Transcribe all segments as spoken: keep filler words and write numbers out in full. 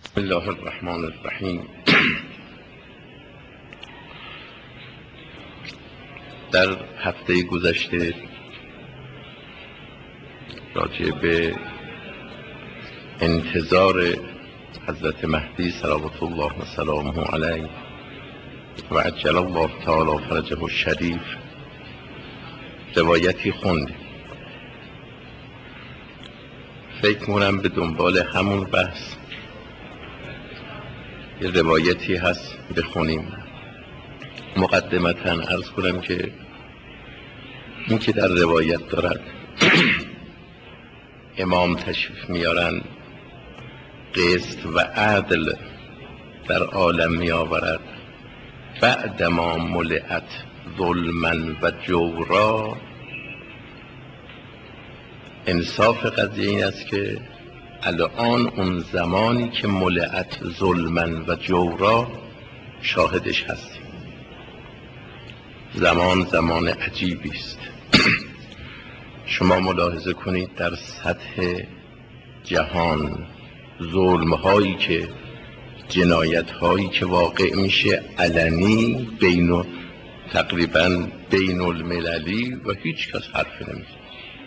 بسم الله الرحمن الرحیم. در هفته گذشته راجع به انتظار حضرت مهدی صلوات الله و سلامه علیه و عجل الله تعالی فرجه الشریف روایتی خوندیم. فکر کنم به دنبال همون بحث یه روایتی هست بخونیم. مقدمتاً عرض کنم که این که در روایت دارد امام تشریف میارن قسط و عدل در عالم می آورد بعدما ملئت ظلما و جورا. انصاف قضیه این است که الان اون زمانی که ملئت ظلما و جورا شاهدش هستیم. زمان زمان عجیبی است. شما ملاحظه کنید در سطح جهان ظلم هایی که جنایت هایی که واقع میشه علنی بین تقریبا بین المللی و هیچ کس حرفی نمیزنه.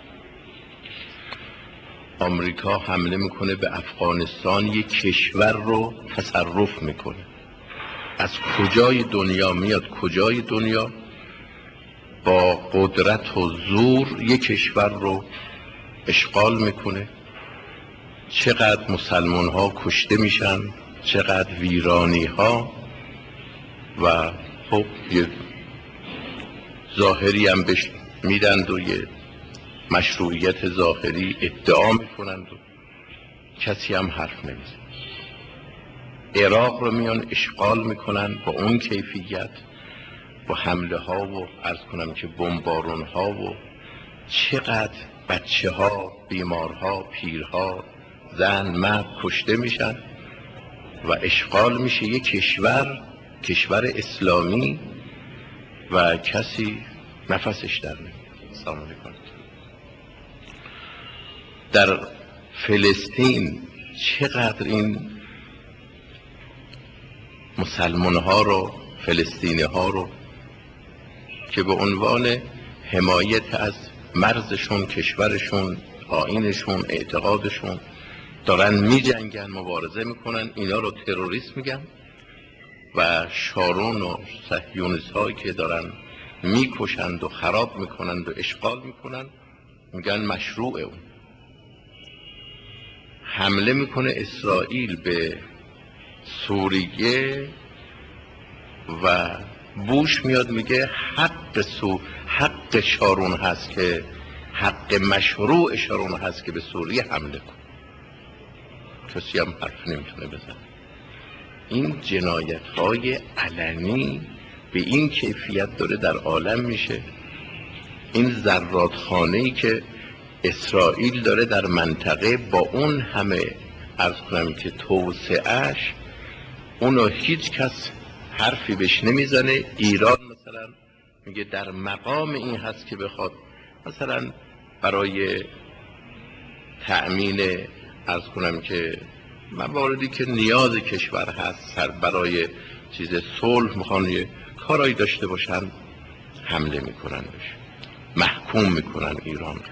آمریکا حمله میکنه به افغانستان، یک کشور رو تصرف میکنه. از کجای دنیا میاد؟ کجای دنیا با قدرت و زور یک کشور رو اشغال میکنه. چقدر مسلمان ها کشته میشن، چقدر ویرانی ها، و خب یه ظاهری هم بهش میدند و یه مشروعیت ظاهری ادعا میکنند و کسی هم حرف نمیزنه. عراق رو میان اشغال میکنن با اون کیفیت، با حمله ها و عرض کنم که بمبارون ها، و چقدر بچه ها، بیمارها، پیرها، زن، مرد کشته میشن و اشغال میشه یک کشور، کشور اسلامی، و کسی نفسش در نمیاد. سلام علیکم. در فلسطین چقدر این مسلمان ها رو، فلسطینی ها رو که به عنوان حمایت از مرزشون، کشورشون، آیینشون، اعتقادشون دارن می جنگن، مبارزه میکنن، اینا رو تروریست میگن، و شارون و صهیونیست هایی که دارن میکشند و خراب میکنند و اشغال میکنن میگن مشروعه. اون حمله میکنه اسرائیل به سوریه و بوش میاد میگه حق سو حق شارون هست که حق مشروع شارون هست که به سوریه حمله کن. کسی هم حرف نمیتونه بزنه. این جنایت های علنی به این کیفیت داره در عالم میشه. این زرادخانه‌ای که اسرائیل داره در منطقه با اون همه عرض کنم که توسعهش، اونو هیچ کس حرفی بهش نمیزنه. ایران مثلا میگه در مقام این هست که بخواد مثلا برای تأمین عرض کنم که مواردی که نیاز کشور هست، سر برای چیز صلح میخوان یه کارایی داشته باشن، حمله میکنن بشه، محکوم میکنن ایران.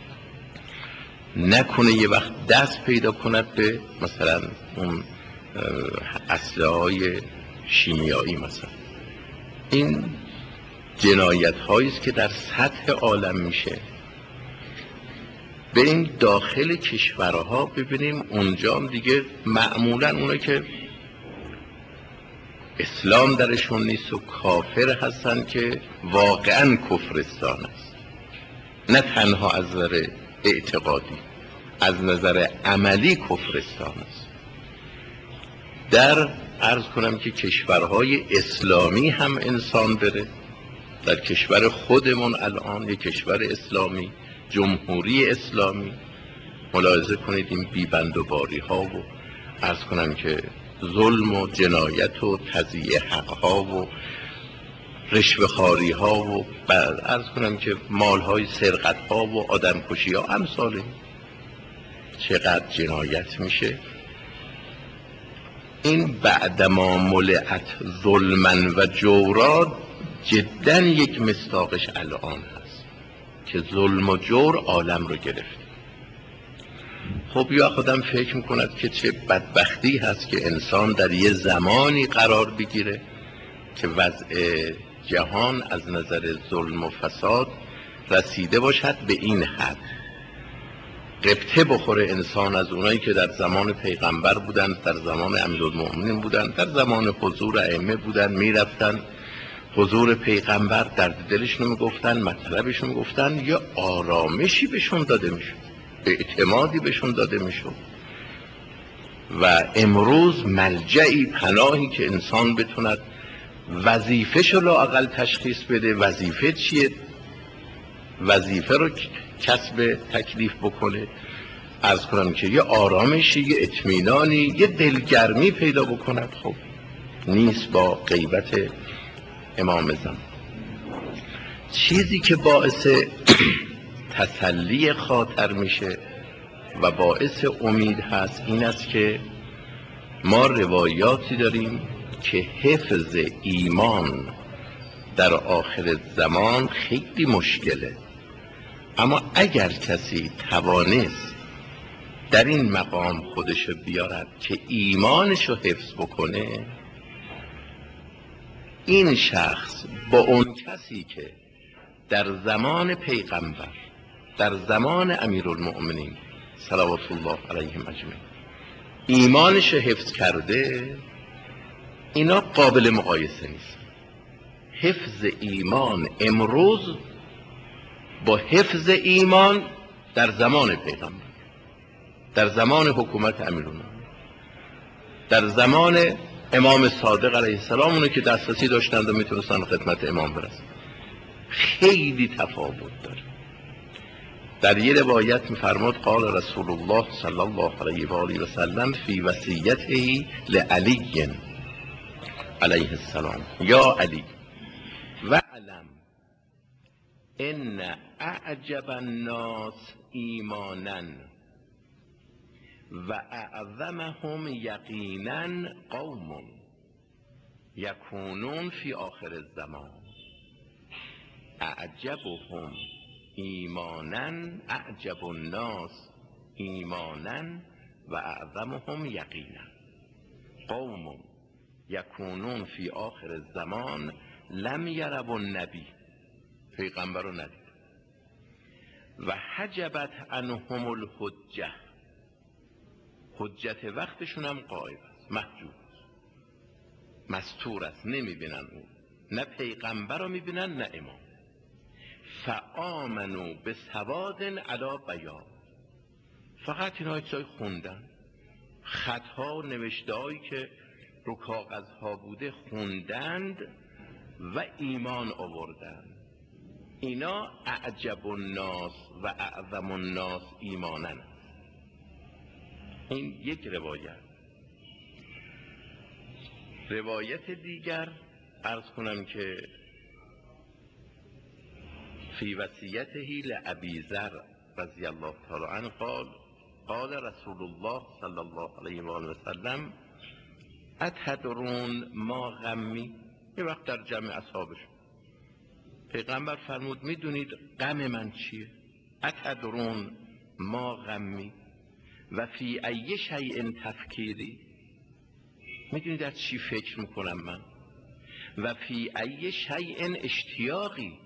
نکنه یه وقت دست پیدا کند به مثلا اون اسلحه های شیمیایی مثلا. این جنایت هایی است که در سطح عالم میشه. بریم داخل کشورها ببینیم، اونجا هم دیگه معمولا اونا که اسلام درشون نیست و کافر هستن که واقعا کفرستان است، نه تنها از نظر اعتقادی، از نظر عملی کفرستان است. در عرض کنم که کشورهای اسلامی هم انسان بره، در کشور خودمون الان یک کشور اسلامی، جمهوری اسلامی، ملاحظه کنید این بیبند و باری ها و عرض کنم که ظلم و جنایت و تضییع حق ها و رشوه خواری ها و عرض کنم که مال های سرقت ها و آدم کشی ها امثال این. چقدر جنایت میشه. این بعدما ملئت ظلمن و جورا جدا یک مصداقش الان هست که ظلم و جور عالم رو گرفت. خب یا خودم فکر میکند که چه بدبختی هست که انسان در یه زمانی قرار بگیره که وضع جهان از نظر ظلم و فساد رسیده باشد به این حد، قبطه بخوره انسان از اونایی که در زمان پیغمبر بودن، در زمان امیرالمؤمنین بودن، در زمان حضور ائمه بودن، میرفتن حضور پیغمبر، درد دلشون میگفتن، مطلبشون میگفتن، یا آرامشی بهشون داده میشد، اعتمادی بهشون داده میشد. و امروز ملجعی، پناهی که انسان بتوند وظیفه‌ش رو لااقل تشخیص بده، وظیفه چیه، وظیفه رو کسب تکلیف بکنه، عرض کنم که یه آرامشی، یه اطمینانی، یه دلگرمی پیدا بکند، خب نیست با غیبت امام زمان. چیزی که باعث تسلی خاطر میشه و باعث امید هست این است که ما روایاتی داریم که حفظ ایمان در آخر زمان خیلی مشکله، اما اگر کسی توانست در این مقام خودشو بیارد که ایمانشو حفظ بکنه، این شخص با اون کسی که در زمان پیغمبر، در زمان امیرالمؤمنین صلوات الله علیهم اجمعین ایمانش حفظ کرده، اینا قابل مقایسه نیست. حفظ ایمان امروز با حفظ ایمان در زمان پیغمبر، در زمان حکومت امیرالمؤمنین، در زمان امام صادق علیه السلام، اونه که دسترسی داشتند و میتونستن خدمت امام برسن، خیلی تفاوت داره. در یه روایت میفرماد قال رسول الله صلی الله علیه و آله و سلم فی وصیته لعلی علیه السلام یا علی و علم ان اعجب الناس ایمانا و اعظمهم یقینا قوم یکونون فی آخر الزمان اعجبهم ایمانا اعجب الناس ایمانا و اعظمهم یقینا قوم یکونون فی آخر الزمان لم یروا النبی، پیغمبر رو ندید، و حجبت عنهم الحجه، حجت وقتشون هم غایب است، محجوب است، مستور است، نمیبینن اون، نه پیغمبر رو میبینن نه امام. فآمنوا بسواد علی بیاض، فقط اینها چیزای خوندن، خطها و نوشته‌هایی که رو کاغذها بوده خوندند و ایمان آوردند. اینا اعجب الناس و اعظم الناس ایمانن. این یک روایت. روایت دیگر عرض کنم که فی وصیته لابی ذر رضی الله تعالی عنه قال قال رسول الله صلی الله علیه و آله و سلم اتدرون ما غمی، یه وقت در جمع اصحابش پیغمبر فرمود میدونید غم من چیه؟ اتدرون ما غمی و فی ای شیء تفکیری، میدونید در چی فکر میکنم من؟ و فی ای شیء اشتیاقی،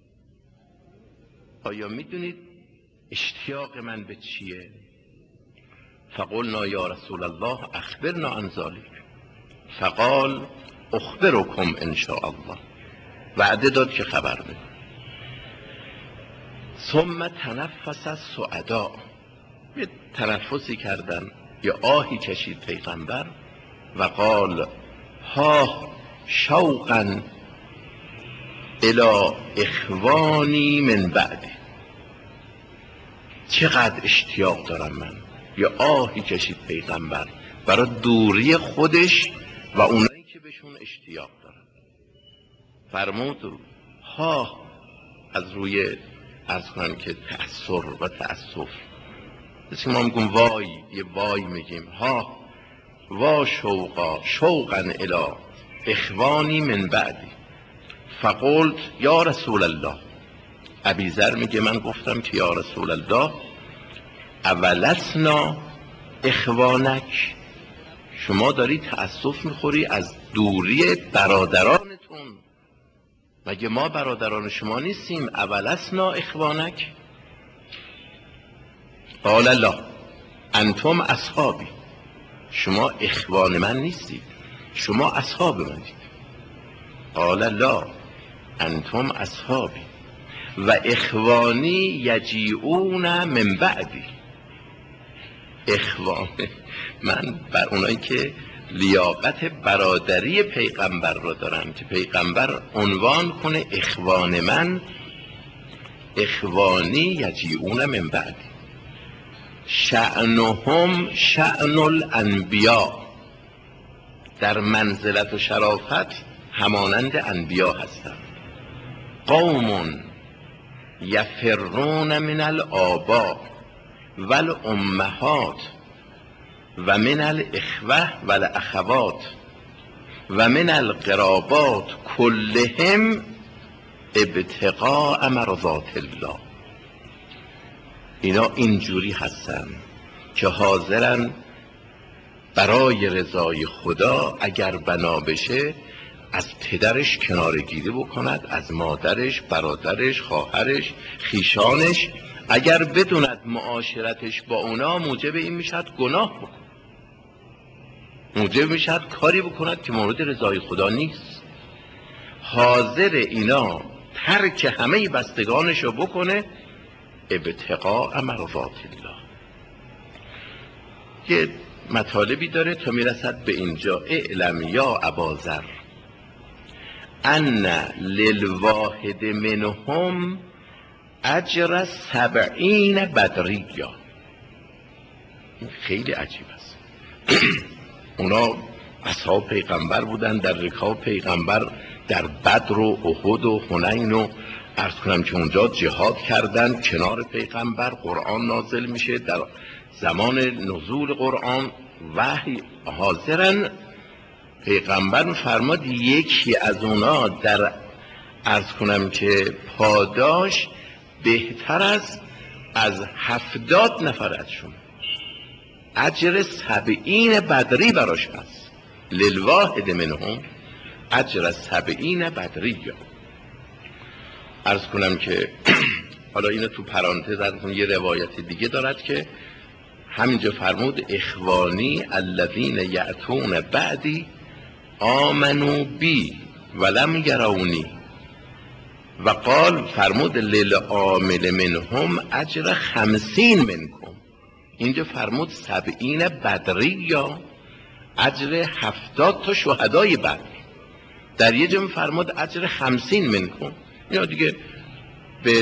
آیا میدونید اشتیاق من به چیه؟ فقلنا یا رسول الله اخبرنا عن ذلک، فقال اخبرکم ان شاء الله، وعده داد که خبر بده. ثم تنفس السعداء، یه تنفسی کردن، یه آهی کشید پیغمبر و قال ها شوقا الی اخوانی من بعدی، چقدر اشتیاق دارم من. یه آهی کشید پیغمبر برای دوری خودش و اونایی که بهشون اشتیاق دارن. فرمود ها، از روی عرض کنم که تأثر و تأسف، مثل ما میگم وای، یه وای میگیم، ها وا شوقا شوقا الی اخوانی من بعدی فقلت یا رسول الله. ابیذر میگه من گفتم که یا رسول الله اولسنا اخوانک، شما داری تأسف میخوری از دوری برادرانتون، مگه ما برادران شما نیستیم؟ اولسنا اخوانک. قال لا انتم اصحابی، شما اخوان من نیستید، شما اصحاب منید. قال لا انتم اصحابی و اخوانی یجیعون من بعدی. اخوان من بر اونایی که لیاقت برادری پیغمبر رو دارن که پیغمبر عنوان کنه اخوان من، اخوانی یجیعون من بعدی شأنهم شأن الانبیاء، در منزلت و شرافت همانند انبیا هستند. قوم یفرون من الآباء والامهات و من الاخوه والاخوات و من القرابات کلهم ابتغاء مرضات الله. اینا اینجوری هستن که حاضرن برای رضای خدا اگر بنا بشه از پدرش کنارگیری بکند، از مادرش، برادرش، خواهرش، خیشانش، اگر بدوند معاشرتش با اونا موجب این میشد گناه بکن، موجب میشد کاری بکند که مورد رضای خدا نیست. حاضر اینا ترک همه بستگانش رو بکنه ابتغاء مرضات الله. یه مطالبی داره تا میرسد به اینجا. اعلم یا اباذر ان للواحد منهم اجر سبعین بدریا. این خیلی عجیب است. اونا اصحاب پیغمبر بودن، در رکاب پیغمبر در بدر و احد و حنین و عرض کنم که اونجا جهاد کردن کنار پیغمبر. قرآن نازل میشه، در زمان نزول قرآن وحی حاضرن. پیغمبر فرماد یکی از اونا در عرض کنم که پاداش بهتر است از هفتاد نفر از شما. اجر سبعین بدری براش هست. للواحد منهم اجر سبعین بدری. عرض کنم که حالا اینو تو پرانتز ازتون یه روایت دیگه دارد که همینجا فرمود اخوانی الذین یأتون بعدی آمنو بی ولم یرونی و قال فرمود للعامل منهم اجر خمسین منکم. اینجا فرمود سبعین بدری یا اجر هفتاد تا شهدای بدر. در یه جمع فرمود اجر خمسین منکم. یا دیگه به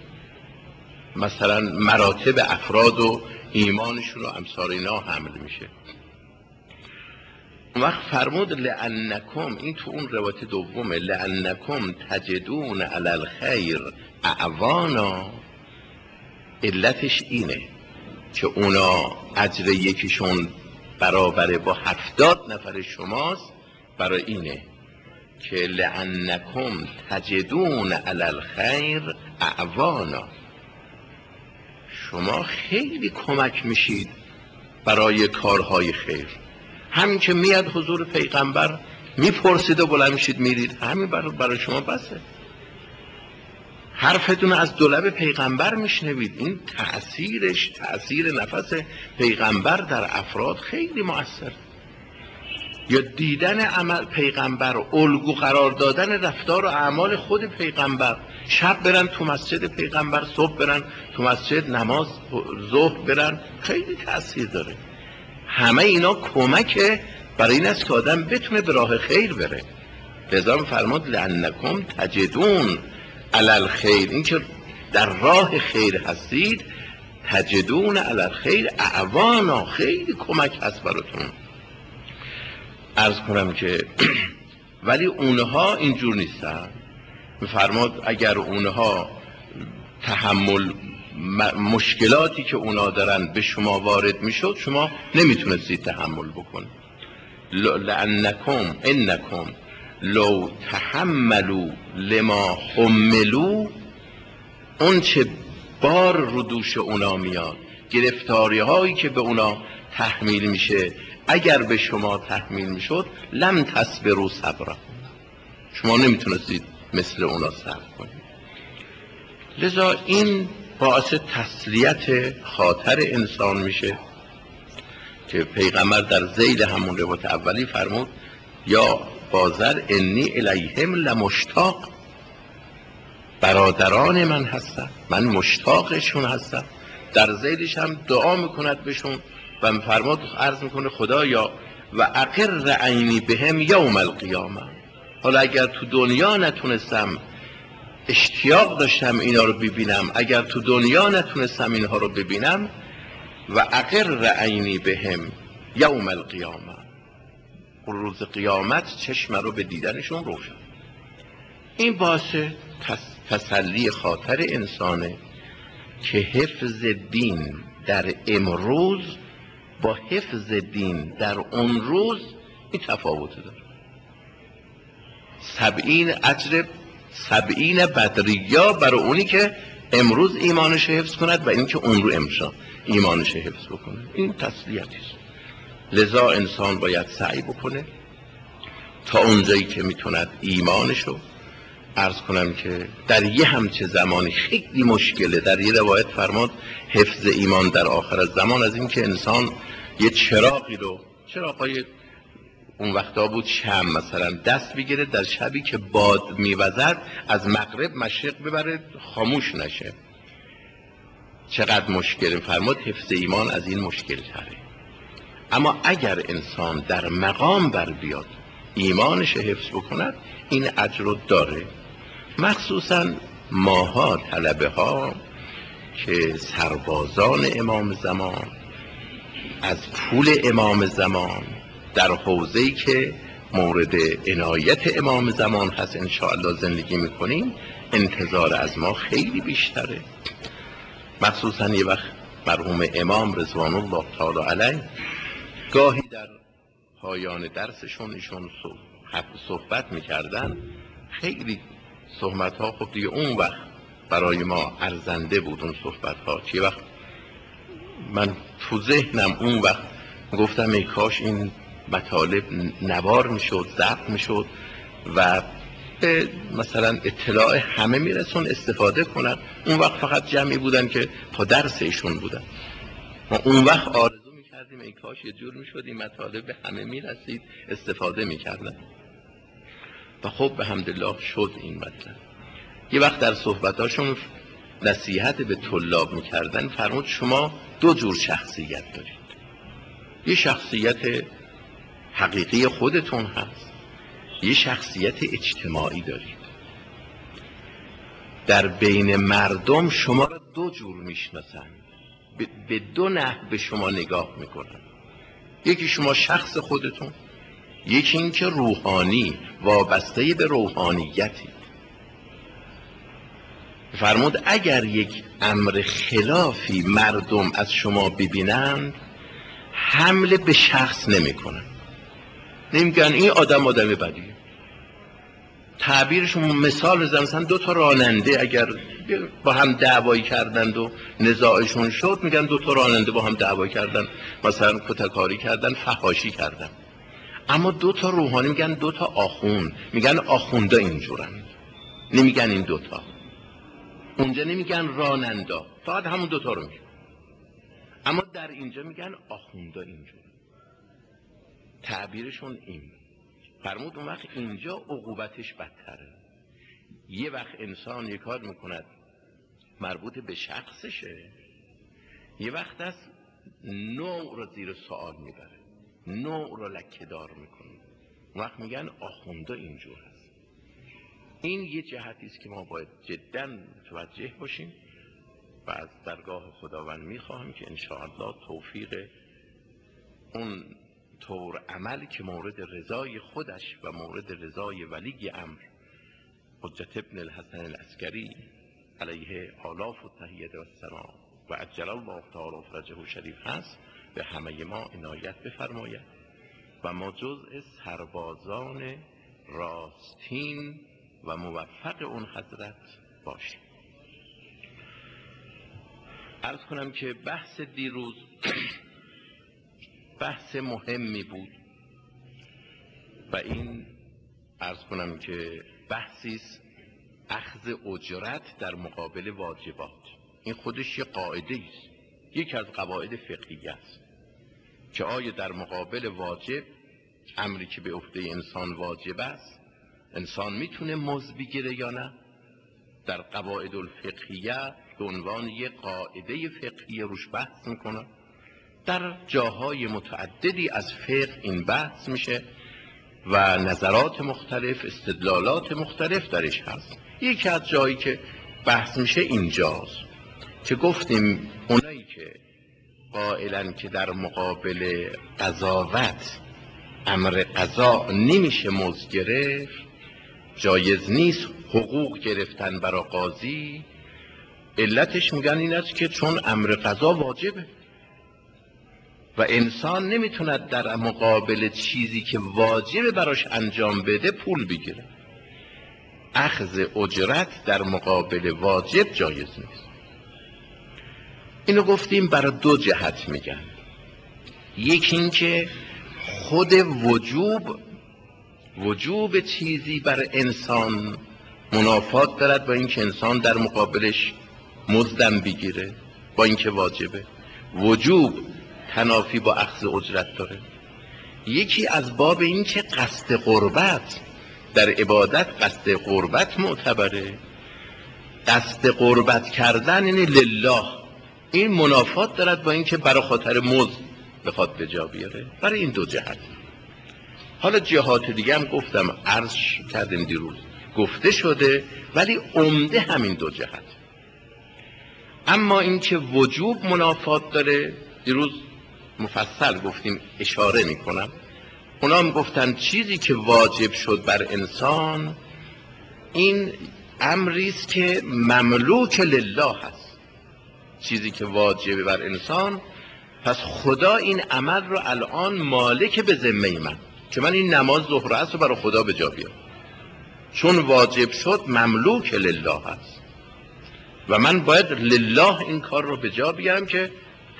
مثلا مراتب افراد و ایمانشون و امثال اینا حمل میشه. اون وقت فرمود لأنکم، این تو اون روایت دومه، لأنکم تجدون علی الخیر اعوانا. علتش اینه که اونا اجر یکیشون برابره با هفتاد نفر شماست. برای اینه که لأنکم تجدون علی الخیر اعوانا، شما خیلی کمک میشید برای کارهای خیر. همین که میاد حضور پیغمبر میپرسید و بلند میشید میرید، همین برای شما بسه. حرفتون از دولب پیغمبر میشنوید. این تأثیرش، تأثیر نفس پیغمبر در افراد خیلی مؤثر. یا دیدن عمل پیغمبر، الگو قرار دادن رفتار و اعمال خود پیغمبر. شب برن تو مسجد پیغمبر، صبح برن تو مسجد نماز ظهر برن، خیلی تأثیر داره. همه اینا کمکه برای این است که آدم بتونه به راه خیر بره. لذا فرمود لأنکم تجدون علی الخیر، این که در راه خیر هستید، تجدون علی الخیر اعوانا، خیلی کمک هست براتون. عرض کنم که ولی اونها اینجور نیستن. فرمود اگر اونها تحمل مشکلاتی که اونا دارن به شما وارد میشد شما نمیتونستید تحمل بکنید. لانکم انکم لو تحملوا لما حملوا، اون چه بار رو دوش اونا میاد، گرفتاری هایی که به اونا تحمیل میشه، اگر به شما تحمیل میشد لم تصبروا صبرا، شما نمیتونستید مثل اونا صبر کنید. لذا این باعث تسلیت خاطر انسان میشه که پیغمبر در ذیل همون روایت اولی فرمود یا بازر انی الیهم لمشتاق، برادران من هستن، من مشتاقشون هستم. در ذیلش هم دعا میکند بهشون و فرمود عرض میکنه خدایا و اقر عینی بهم یوم القیامه، حالا اگر تو دنیا نتونستم اشتیاق داشتم اینا رو ببینم، اگر تو دنیا نتونستم اینها رو ببینم، و اقر عینی بهم یوم القیامه، روز قیامت چشم رو به دیدنشون روشن. این باعث تسلی خاطر انسانه که حفظ دین در امروز با حفظ دین در اون روز این تفاوت داره. سبعین اجر سبعین بدریا برای اونی که امروز ایمانش حفظ کند و اینکه اون رو امشا ایمانش حفظ بکنه. این تسلیتیست. لذا انسان باید سعی بکنه تا اونجایی که میتوند ایمانشو، عرض کنم که در یه همچه زمانی خیلی مشکله. در یه روایت فرماد حفظ ایمان در آخر زمان از این که انسان یه چراغی رو، چراغای اون وقتا بود شمع مثلا، دست بگیره در شبی که باد میوزد از مغرب مشرق ببره خاموش نشه. چقدر مشکل. فرماد حفظ ایمان از این مشکل تره. اما اگر انسان در مقام بر بیاد ایمانش حفظ بکند این اجر رو داره. مخصوصا ماها طلبه ها که سربازان امام زمان، از پول امام زمان در حوزه‌ای که مورد عنایت امام زمان هست انشاءالله زندگی میکنیم، انتظار از ما خیلی بیشتره. مخصوصا یه وقت مرحوم امام رضوان الله تعالی علیه گاهی در پایان درسشون ایشون صحبت میکردن، خیلی صحبت ها خب دیگه اون وقت برای ما ارزنده بود اون صحبت ها. چه وقت من تو ذهنم اون وقت گفتم ای کاش این مطالب نوار میشد، ضبط میشد و به مثلا اطلاع همه میرسون استفاده کنن. اون وقت فقط جمعی بودن که پا درس ایشون بودن. ما اون وقت آرزو میکردیم ای کاش یه جور میشد این مطالب به همه میرسید استفاده میکردن و خب به حمدالله شد این مطلب. یه وقت در صحبتاشون نصیحت به طلاب میکردن، فرمود شما دو جور شخصیت دارید. یه شخصیت حقیقی خودتون هست، یه شخصیت اجتماعی دارید. در بین مردم شما را دو جور میشناسن، به دو نحو به شما نگاه میکنن. یکی شما شخص خودتون، یکی این که روحانی وابسته به روحانیتی. فرمود اگر یک امر خلافی مردم از شما ببینند حمله به شخص نمی کنن، نمیگن این آدم آدم بدیه. تعبیرشون مثال بزنم، مثلا دو تا راننده اگر با هم دعوایی کردند و نزاعشون شد میگن دو تا راننده با هم دعوایی کردن، مثلا کتککاری کردن، فحاشی کردن. اما دو تا روحانی میگن دو تا آخوند، میگن آخوندا اینجورن، نمیگن این دو تا. اونجا نمیگن رانندا، فقط همون دو تا رو میگن. اما در اینجا میگن آخوندا اینجور. تعبیرشون این. فرمود اون وقت اینجا عقوبتش بدتره. یه وقت انسان یک کار میکند مربوط به شخصشه، یه وقت از نوع رو زیر سوال میبره، نوع رو لکه‌دار میکنه. اون وقت میگن آخوندا اینجور هست. این یه جهتی است که ما باید جدا متوجه باشیم و از درگاه خداوند میخواهم که انشاءالله توفیق اون طور عمل که مورد رضای خودش و مورد رضای ولی امر حجت ابن الحسن العسکری علیه آلاف و تحیید و السلام و عجل الله تعالی فرجه شریف هست به همه ما عنایت بفرماید و ما جزء سربازان راستین و موفق اون حضرت باشیم. عرض کنم که بحث دیروز بحث مهمی بود و این عرض کنم که بحثیست اخذ اجرت در مقابل واجبات. این خودش یه قاعده است، یکی از قواعد فقهی است که آیا در مقابل واجب، امری که به عهده انسان واجب است، انسان میتونه مزد بگیره یا نه؟ در قواعد الفقهیه به عنوان یه قاعده فقهی روش بحث میکنه. در جاهای متعددی از فقه این بحث میشه و نظرات مختلف، استدلالات مختلف درش هست. یکی از جایی که بحث میشه اینجاست که گفتیم اونایی که قائلن که در مقابل قضاوت امر قضا نمیشه مزد گرفت، جایز نیست حقوق گرفتن برای قاضی، علتش میگن این است که چون امر قضا واجبه و انسان نمیتونه در مقابل چیزی که واجبه براش انجام بده پول بگیره. اخذ اجرت در مقابل واجب جایز نیست. اینو گفتیم برای دو جهت میگن. یکی این که خود وجوب وجوب چیزی برای انسان منافات دارد با اینکه انسان در مقابلش مزدم بگیره، با اینکه واجبه. وجوب تنافی با اخذ اجرت داره. یکی از باب این که قصد قربت در عبادت، قصد قربت معتبره. قصد قربت کردن این لله، این منافات دارد با اینکه برای خاطر مزد بخواد به جا بیاره. برای این دو جهت. حالا جهات دیگه هم گفتم، عرض کردیم دیروز، گفته شده، ولی عمده همین دو جهت. اما اینکه وجوب منافات داره دیروز مفصل گفتیم، اشاره میکنم. اونا هم گفتن چیزی که واجب شد بر انسان این امریست که مملوک لله هست. چیزی که واجب بر انسان، پس خدا این عمل رو الان مالک به ذمه من که من این نماز ظهر و عصر رو برای خدا به جا بیارم، چون واجب شد مملوک لله هست و من باید لله این کار رو به جا بیارم که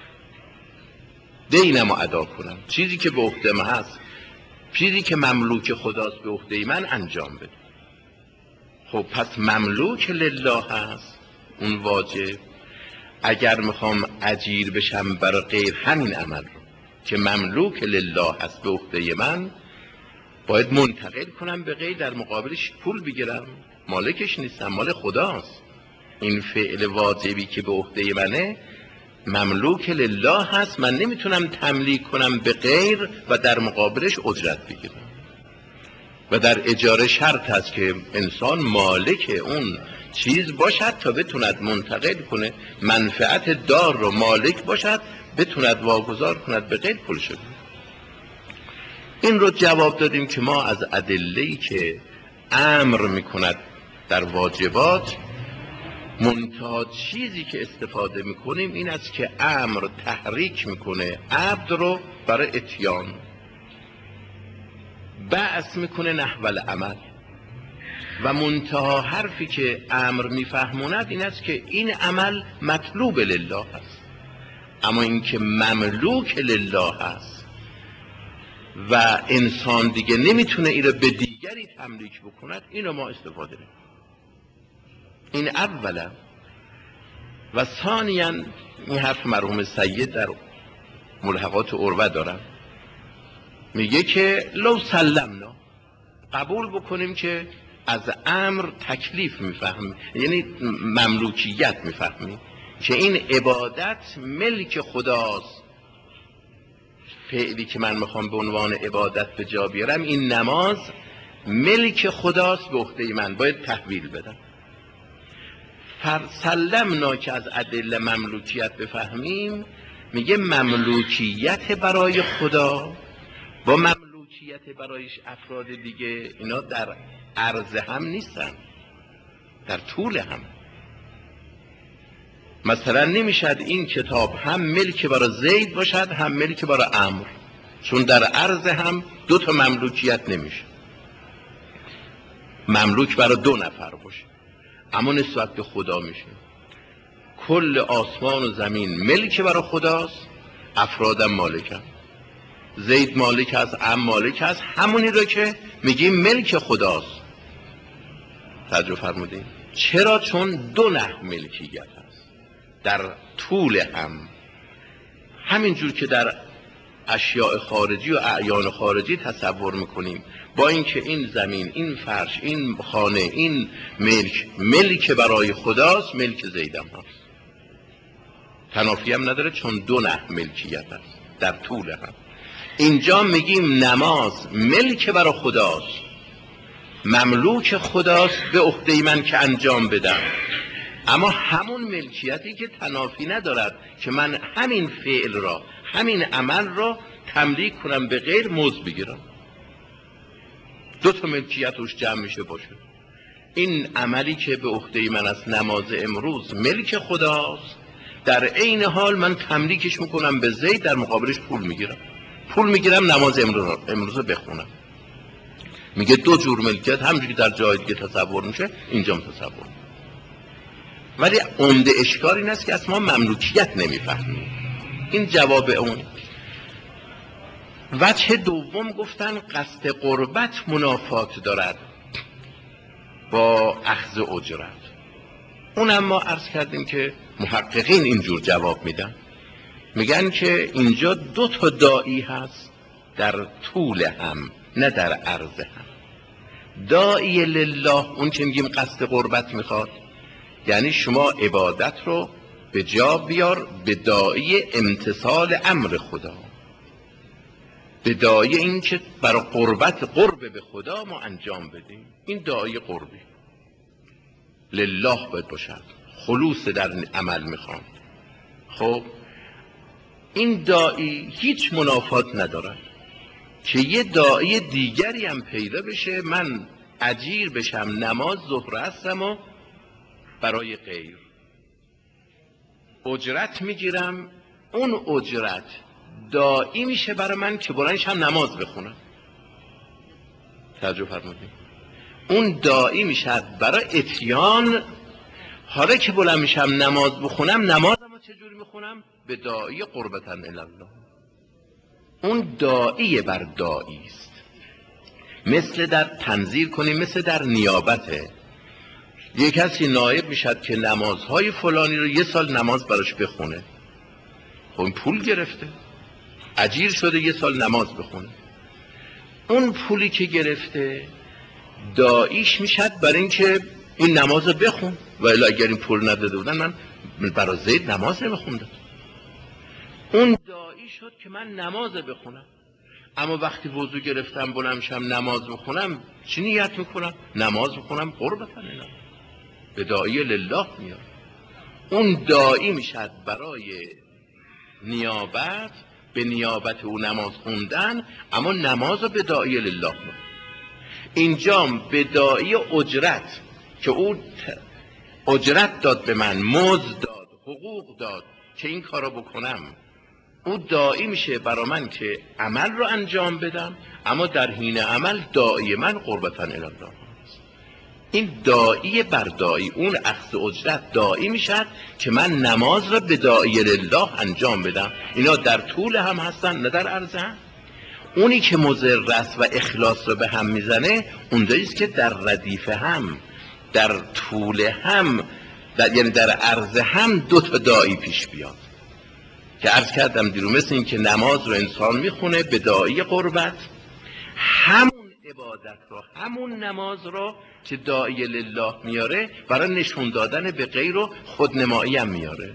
دینم رو ادا کنم. چیزی که به عهده من هست، چیزی که مملوک خداست به عهده من انجام بده. خب پس مملوک لله هست اون واجب. اگر میخوام اجیر بشم برای غیر همین عمل رو که مملوک لله هست به عهده من، باید منتقل کنم به غیر، در مقابلش پول بگیرم. مالکش نیستم، مال خداست. این فعل واجبی که به عهده منه مملوک لله هست، من نمیتونم تملیک کنم به غیر و در مقابلش اجرت بگیرم. و در اجاره شرط هست که انسان مالک اون چیز باشد تا بتوند منتقل کنه، منفعت دار رو مالک باشد، بتوند واگذار کند به غیر پول شده. این رو جواب دادیم که ما از ادله‌ای که امر میکند در واجبات، منتها چیزی که استفاده میکنیم این است که امر تحریک میکنه عبد رو برای اتیان، بعث میکنه نحو العمل. و منتها حرفی که امر میفهموند این است که این عمل مطلوب لله هست، اما این که مملوک لله هست و انسان دیگه نمیتونه این رو به دیگری تملیک بکند، اینو ما استفاده نکنیم. این اولا. و ثانیاً این حرف مرحوم سید در ملحقات عروه دارم، میگه که لو سلمنا، قبول بکنیم که از امر تکلیف میفهمیم، یعنی مملوکیت میفهمیم که این عبادت ملک خداست، فعلی که من میخوام به عنوان عبادت به جا بیارم، این نماز ملک خداست به عهده من، باید تحویل بدم. فرسلمنا که از ادله مملوکیت بفهمیم، میگه مملوکیت برای خدا با مملوکیت برای افراد دیگه اینا در عرض هم نیستن، در طول هم. مثلا نمیشد این کتاب هم ملک برای زید باشد هم ملک برای عمرو، چون در عرض هم دو تا مملوکیت نمیشه، مملوک برای دو نفر باشه. اما نسبت به خدا میشه کل آسمان و زمین ملک برای خداست، افرادم مالکم. زید مالک است، عم مالک است، همونی رو که میگیم ملک خداست. توجه فرمودین؟ چرا؟ چون دو نحو ملکیت هست در طول هم. همینجور که در اشیاء خارجی و اعیان خارجی تصور میکنیم، با اینکه این زمین، این فرش، این خانه، این ملک ملک برای خداست، ملک زیدم هست. تنافی هم نداره چون دو نحو ملکیت هست در طول هم. اینجا میگیم نماز ملک برای خداست، مملوک خداست، به عهده من که انجام بدم. اما همون ملکیتی که تنافی ندارد که من همین فعل را، همین عمل را تملیک کنم به غیر مزد بگیرم. دو تا ملکیت روش جمع میشه باشه. این عملی که به عهده من است، نماز امروز ملک خداست، در عین حال من تملیکش میکنم به زید، در مقابلش پول میگیرم. پول میگیرم نماز امروز امروز بخونم. میگه دو جور ملکیت، همونجوری که در جای دیگه تصور میشه اینجا تصور. ولی عمده اشکال این است که اصلا مملوکیت نمیفهمیم. این جواب اون. وجه دوم گفتن قصد قربت منافات دارد با اخذ اجرت. اونم ما عرض کردیم که محققین اینجور جواب میدن، میگن که اینجا دو تا داعی هست در طول هم، نه در عرض هم. داعی لله اون که میگیم قصد قربت میخواد، یعنی شما عبادت رو به جا بیار به داعی امتثال امر خدا، به داعی این که برای قربت قرب به خدا ما انجام بدیم. این داعی قربی لله باید باشد، خلوص در عمل میخوام. خب این داعی هیچ منافات ندارد که یه داعی دیگری هم پیدا بشه، من اجیر بشم نماز ظهر هستم و برای غیر اجرت میگیرم، اون اجرت داعی میشه برای من که بلندش هم نماز بخونم. توجه فرمودید؟ اون داعی میشه برای اتیان. حالا که بلند میشم نماز بخونم، نمازمو چجوری میخونم؟ به داعی قربتاً الی الله. اون داعی بر داعی است. مثل در تنظیر کنیم، مثل در نیابته. یک کسی نایب میشد که نمازهای فلانی رو یه سال نماز براش بخونه. خب این پول گرفته، اجیر شده یه سال نماز بخونه. اون پولی که گرفته داعیش میشد برای اینکه این نماز رو بخون، و الا اگر این پول نداده بودن من برای زید نماز نمیخوندم. اون داعی شد که من نماز بخونم. اما وقتی وضو گرفتم بلند شم نماز بخونم، چی نیت میکنم؟ نماز بخونم قربتاً الی الله، به داعی لله میاد. اون داعی میشد برای نیابت، به نیابت او نماز خوندن، اما نماز رو به داعی لله میاد. اینجا به داعی اجرت که او اجرت داد به من، مزد داد، حقوق داد که این کارو بکنم، او داعی میشه برای من که عمل رو انجام بدم، اما در حین عمل داعی من قربتاً الی الله. این داعی بر داعی، اون اخذ اجرت داعی میشد که من نماز را به داعی لله انجام بدم. اینا در طول هم هستن نه در عرض هم. اونی که مضر است و اخلاص رو به هم میزنه اونجاییست که در ردیف هم، در طول هم، در یعنی در عرض هم دو تا داعی پیش بیاد که عرض کردم دیرو. مثل این که نماز رو انسان میخونه به داعی قربت، همون عبادت رو، همون نماز رو که داعی لله میاره برای نشون دادن به غیر و خودنمایی هم میاره.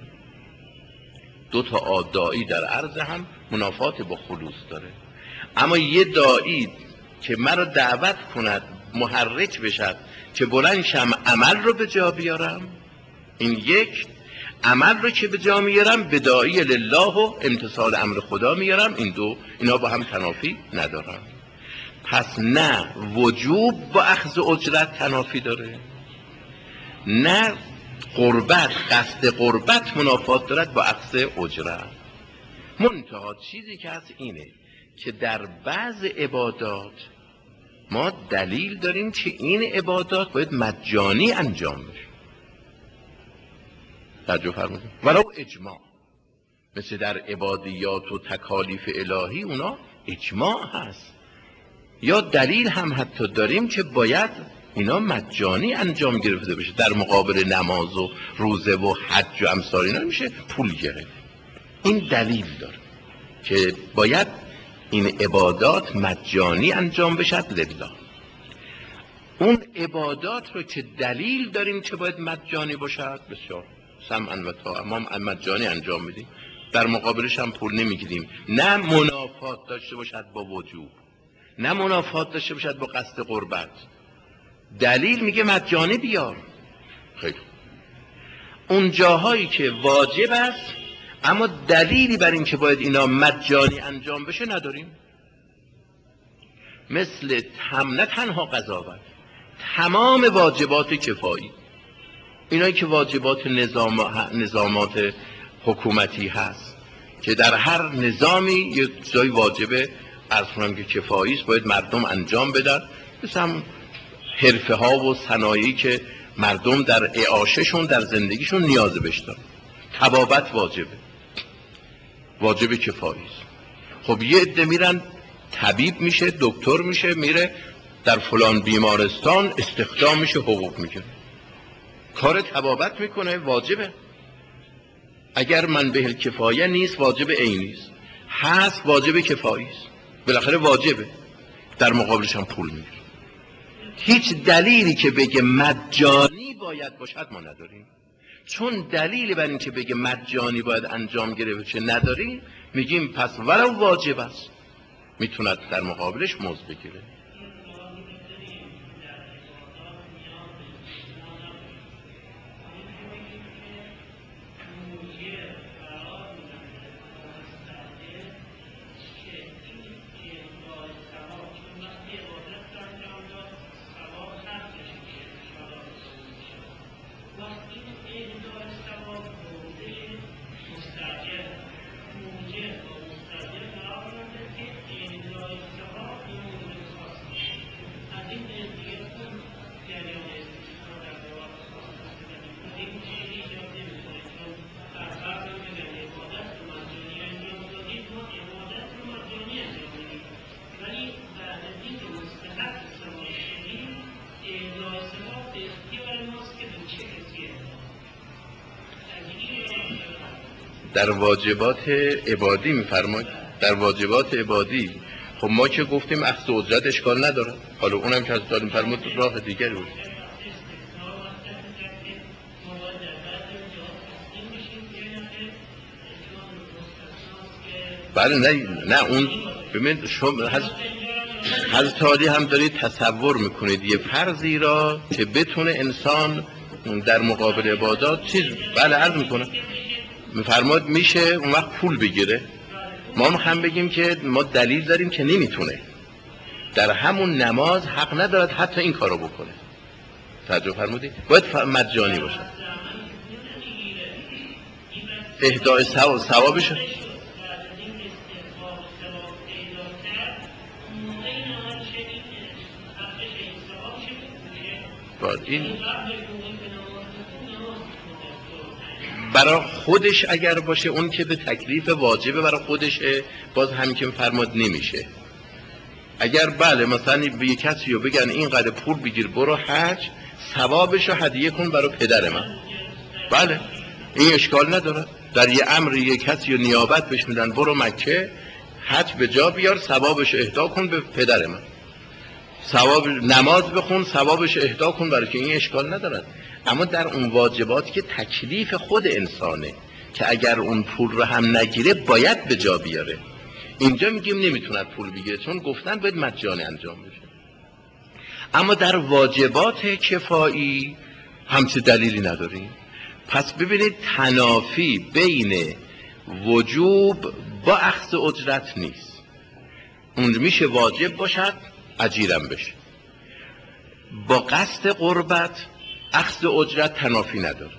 دو تا داعی در عرض هم منافات با خلوص داره. اما یه داعی که مرا دعوت کند، محرک بشد که بلند شم عمل رو به جا بیارم، این یک. عمل رو که به جا میارم به داعی لله و امتثال امر خدا میارم، این دو، اینا با هم تنافی ندارن. پس نه وجوب با اخذ اجرت تنافی داره، نه قربت، قصد قربت منافات دارد با اخذ اجرت. منتها چیزی که هست اینه که در بعض عبادات ما دلیل داریم که این عبادات باید مجانی انجام بشه. توجه فرمودید؟ ولو اجماع، مثل در عبادیات و تکالیف الهی اونا اجماع هست، یا دلیل هم حتی داریم که باید اینا مجانی انجام گرفته بشه. در مقابل نماز و روزه و حج و امثال اینا میشه پول گرفت. این دلیل داره که باید این عبادات مجانی انجام بشد لله. اون عبادات رو که دلیل داریم که باید مجانی باشد، بسیار سمعا و طاعة ما مجانی انجام میدیم، در مقابلش هم پول نمیگیریم. نه منافات داشته باشد با وجوب، نه منافات داشته باشد با قصد قربت. دلیل میگه مجانی بیار. خیلی اون جاهایی که واجب است اما دلیلی بر این که باید اینا مجانی انجام بشه نداریم، مثل هم نه تنها قضاوت، تمام واجبات کفایی، اینایی که واجبات نظام نظامات حکومتی هست که در هر نظامی یک جای واجبه عرض کنم که کفایی است، باید مردم انجام بدن. مثلا حرفه ها و صنایعی که مردم در اعاششون در زندگیشون نیاز بهش دارن، طبابت واجبه، واجب کفایی است. خب یه عده میرن طبیب میشه، دکتر میشه، میره در فلان بیمارستان استخدام میشه، حقوق میگیره، کار طبابت میکنه، واجبه. اگر من به کفایه نیست واجب عینی است، هست واجب کفایی است، بالاخره واجبه، در مقابلش هم پول میگیره. هیچ دلیلی که بگه مجانی باید باشد ما نداریم. چون دلیلی بر این که بگه مجانی باید انجام گرفته چه نداریم، میگیم پس ولو واجب است میتوند در مقابلش مزد بگیره. در واجبات عبادی میفرماید، در واجبات عبادی خب ما که گفتیم اخذ اجرت اشکال نداره، حالا اونم که از داریم فرمود راه دیگری بود. بله نه نه اون ببینید شما حضرت عالی هم دارید تصور میکنید یه فرضی را که بتونه انسان در مقابل عبادات چیز بله عرض میکنه میفرماد میشه اون وقت پول بگیره. ما هم بگیم که ما دلیل داریم که نمیتونه، در همون نماز حق ندارد حتی این کارو بکنه. توجه فرمودید؟ باید مجانی باشه. اهدای ثواب ثوابش باید این برای خودش اگر باشه اون که به تکلیف واجبه برای خودشه، باز همین که فرماد نمیشه. اگر بله مثلا به یک کسی رو بگن اینقدر پول بگیر برو حج، ثوابش رو هدیه کن برای پدر من، بله این اشکال نداره. در یه امر یک کسی رو نیابت بهش میدن برو مکه حج به جا بیار، ثوابش اهدا کن به پدر من، ثواب نماز بخون ثوابش اهدا کن برای که این اشکال ندارد. اما در اون واجبات که تکلیف خود انسانه که اگر اون پول رو هم نگیره باید به جا بیاره، اینجا میگیم نمیتوند پول بگیره چون گفتن باید مجانی انجام بشه. اما در واجبات کفایی همچه دلیلی نداریم. پس ببینید تنافی بین وجوب با اخذ اجرت نیست. اون میشه واجب باشد اجیرم بشه، با قصد قربت اخذ اجرت تنافی نداره.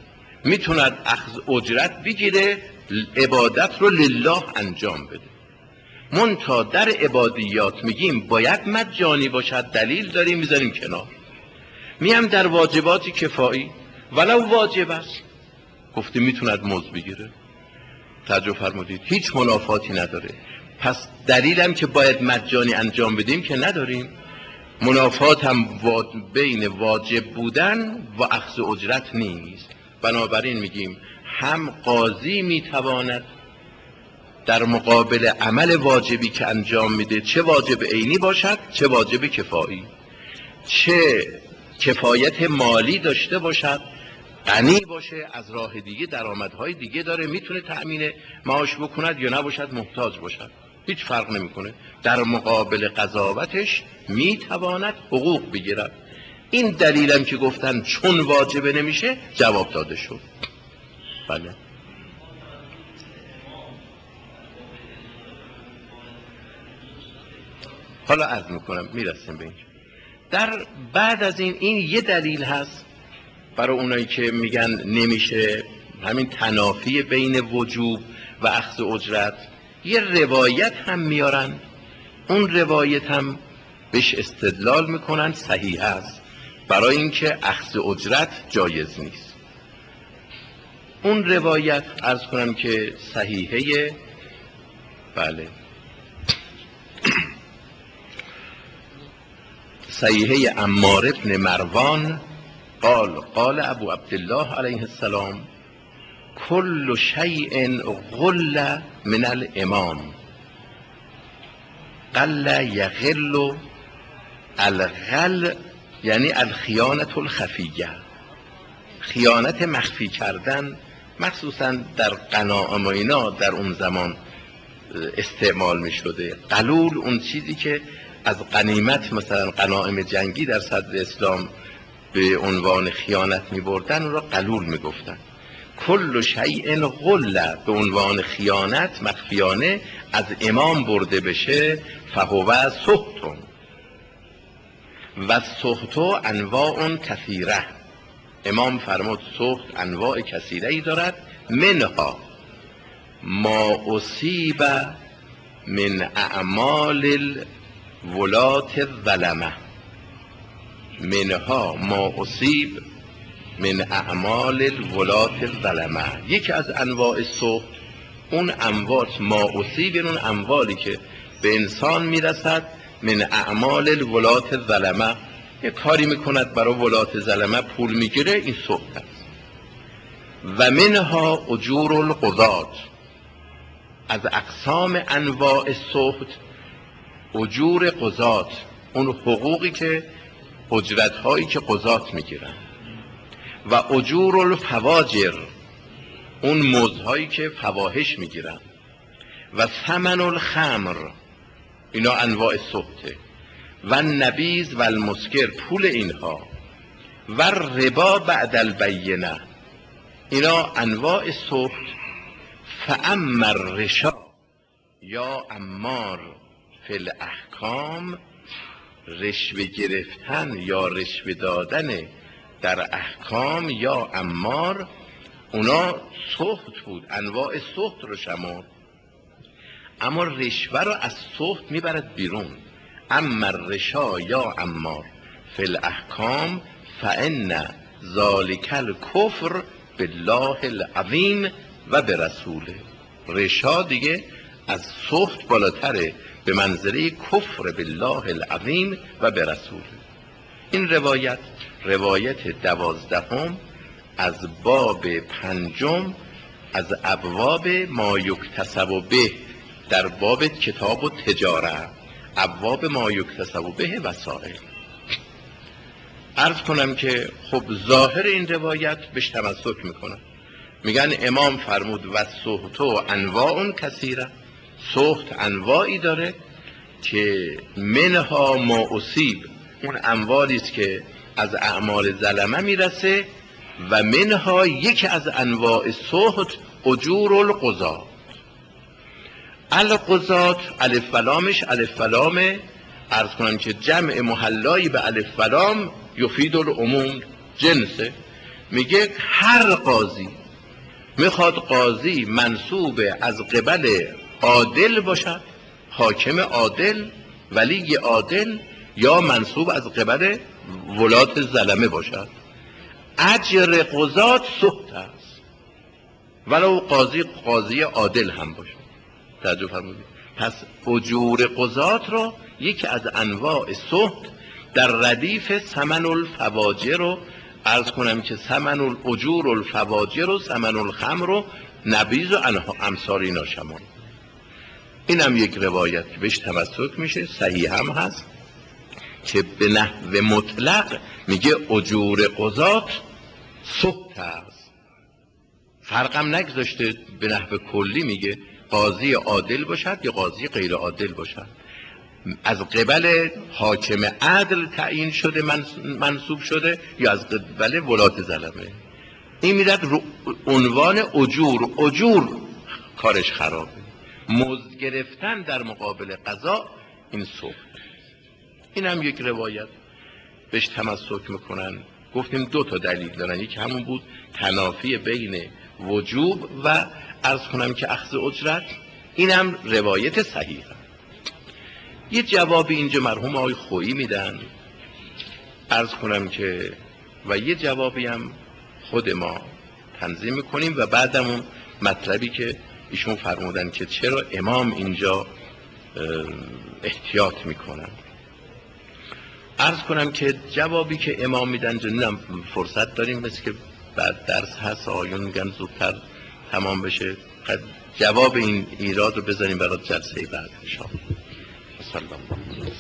میتوند اخذ اجرت بگیره، عبادت رو لله انجام بده. منتها در عبادیات میگیم باید مجانی باشد، دلیل داریم میذاریم کنار. میم در واجبات کفایی ولو واجب است، گفته میتوند مزد بگیره. توجه فرمودید، هیچ منافاتی نداره. پس دلیلم که باید مجانی انجام بدیم که نداریم. منافات هم بین واجب بودن و اخذ اجرت نیست. بنابراین میگیم هم قاضی میتواند در مقابل عمل واجبی که انجام میده، چه واجب عینی باشد چه واجب کفایی، چه کفایت مالی داشته باشد، غنی باشه، از راه دیگه درآمدهای دیگه داره، میتونه تأمین معاش بکند یا نباشد، محتاج باشد، هیچ فرق نمیکنه، در مقابل قضاوتش میتواند حقوق بگیرد. این دلیلم که گفتن چون واجبه نمیشه جواب داده شد. بله. حالا عرض میکنم میرسیم به این. در بعد از این این یه دلیل هست برای اونایی که میگن نمیشه، همین تنافی بین وجوب و اخذ اجرت. یه روایت هم میارن، اون روایت هم بهش استدلال میکنن صحیح است برای اینکه اخذ اجرت جایز نیست. اون روایت عرض کنم که صحیحه. بله، صحیحه عمار ابن مروان قال قال ابو عبدالله علیه السلام کل شیء غل من الامام قل یغل الغل یعنی الخیانة الخفیه، خیانت مخفی کردن، مخصوصا در غنائم و اینا در اون زمان استعمال می شده. قلول اون چیزی که از غنیمت، مثلا غنائم جنگی در صدر اسلام به عنوان خیانت می بردن، اون را قلول می گفتن. کل شیء غل به عنوان خیانت مخفیانه از امام برده بشه فهو سحت و سحت انواع کثیره. امام فرمود سحت انواع کثیره ای دارد، منها ما اصیب من اعمال الولات الظلمه، منها ما اصیب من اعمال الولات الظلمه. یکی از انواع سحت اون اموات، ما اصیب اون اموالی که به انسان میرسد، من اعمال الولات الظلمه، یه کاری میکند برای ولات ظلمه پول میگیره، این سحت است. و منها اجور القضات، از اقسام انواع سحت اجور قضات، اون حقوقی که اجرت هایی که قضات میگیرن. و اجور الفواجر، اون مزدهایی که فواحش میگیرن. و ثمن الخمر، اینا انواع سحته. و النبیذ و المسکر، پول اینها. و ربا بعد البینه، اینا انواع سحت. فاما الرشا یا عمار فی الاحکام، رشوه گرفتن یا رشوه دادن در احکام یا عمار، اونا سحت بود، انواع سحت رو شمرد. اما رشوه رو از سحت میبرد بیرون. اما الرشا یا عمار فی الاحکام فان ذالک الکفر بالله العظیم و برسوله. رشا دیگه از سحت بالاتره، به منزله کفر بالله العظیم و برسوله. این روایت روایت دوازدهم از باب پنجم از ابواب ما یکتسب به، در باب کتاب و تجاره، ابواب ما یکتسب به وسائل. عرض کنم که خب ظاهر این روایت بهش تمسک میکنم، میگن امام فرمود و سحت و انواع کثیره، سحت انواعی داره که منها ما اصیب، اون اموالی است که از اعمال ظلمه میرسه. و منها یکی از انواع سحت اجور القضات. القضات الف و لامش الف و لام، عرض کنم که جمع محلایی به الف و لام یفید العموم، جنسه. میگه هر قاضی میخواد قاضی منصوب از قبل عادل باشد، حاکم عادل، ولی عادل، یا منصوب از قبل ولات ظلمه باشد، اجر قضات سخت است ولو قاضی قاضی عادل هم باشد. توجه فرمودید؟ پس اجور قضات رو یکی از انواع سخت در ردیف ثمن الفواجر رو عرض کنم که ثمن الاجور الفواجر و ثمن الخمر و نبیذ و امثال اینا شمال. اینم یک روایت که بهش تمسک میشه، صحیح هم هست که به نحو مطلق میگه اجور قضات سخت است، فرقم نگذاشته، به نحو کلی میگه قاضی عادل باشد یا قاضی غیر عادل باشد، از قبل حاکم عدل تعیین شده منصوب شده یا از قبل ولات ظلمه. این میرد رو عنوان اجور. اجور کارش خرابه، مزد گرفتن در مقابل قضا این سخت. این هم یک روایت بهش تمسک میکنن. گفتیم دو تا دلیل دارن، یکی همون بود تنافی بین وجوب و عرض کنم که اخذ اجرت. این هم روایت صحیحه. یه جوابی اینجا مرحوم آقای خویی میدن عرض کنم که، و یه جوابی هم خود ما تنظیم میکنیم و بعدم اون مطلبی که ایشون فرمودن که چرا امام اینجا احتیاط میکنن. عرض کنم که جوابی که امام میدن، جنیم فرصت داریم مثل که بعد درس هست آیون میگن زودتر تمام بشه، جواب این ایراد رو بذاریم برای جلسه بعد ان شاء الله.